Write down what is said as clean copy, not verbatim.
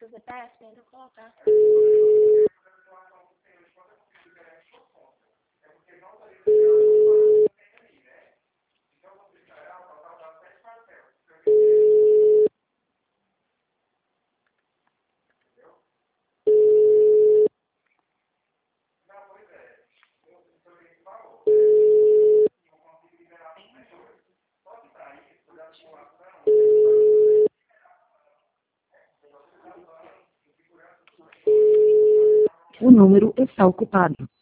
seu CPF, tenta colocar. O número está ocupado.